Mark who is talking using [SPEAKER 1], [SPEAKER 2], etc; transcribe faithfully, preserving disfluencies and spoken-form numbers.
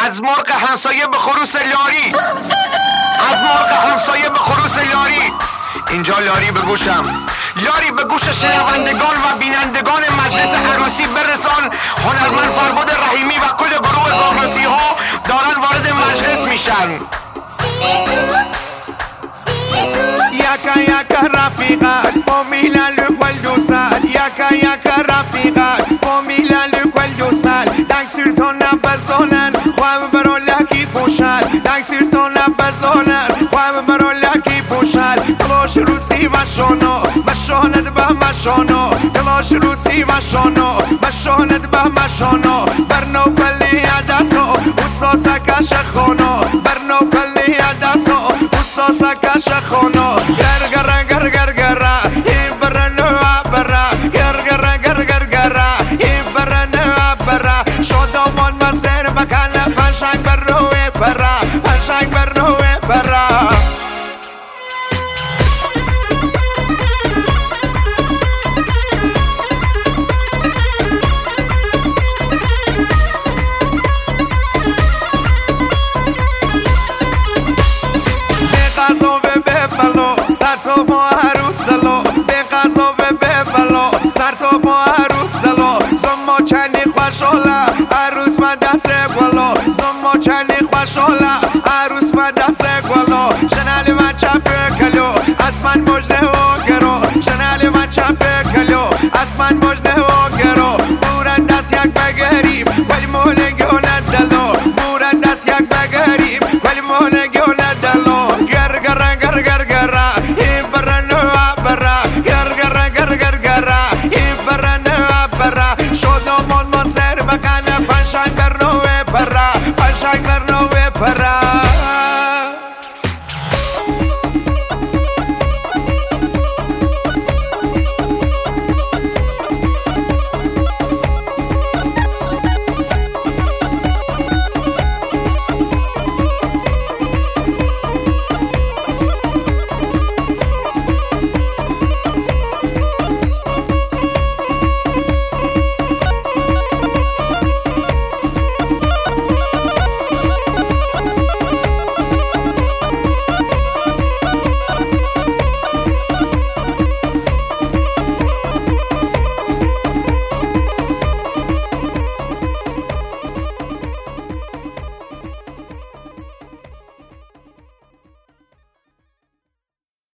[SPEAKER 1] از مرغ همسایه به خروس لاری، از مرغ همسایه به خروس لاری. اینجا لاری به گوشم، لاری به گوش شنوندگان و بینندگان مجلس عروسی برسان. هنرمند فرباد رحیمی و کل گروه زاغرسی ها دارن وارد مجلس میشن.
[SPEAKER 2] یکا یکا رفیقات فامیلا لکل دوستان، یکا یکا رفیقات فامیلا لکل دوستان. دنگ سرتون نبزانن خواه برو لکی پوشن، دنگ سرتون نبزانن خواه برو لکی پوشن. کلاش روسی و شانو مشاند به مشانو، کلاش روسی و شانو مشاند به مشانو. برنو کلی عدسو اصاصا کش خونو، برنو کلی عدسو اصاصا کش خونو. گر گر گر گر گر این برنو برا، گر گر گر گر گر این برنو برا. شادمان مسیر مکان فشنگ برنوی برا، فشنگ برنوی برا. غذا به ببلو سر تو با عروس دلو، به غذا به ببلو سر تو با عروس دلو. زما چنی خوشحاله عروس من دست گلو، زما چنی خوشحاله عروس من دست گلو. شنالی من چپ کلو از من مجده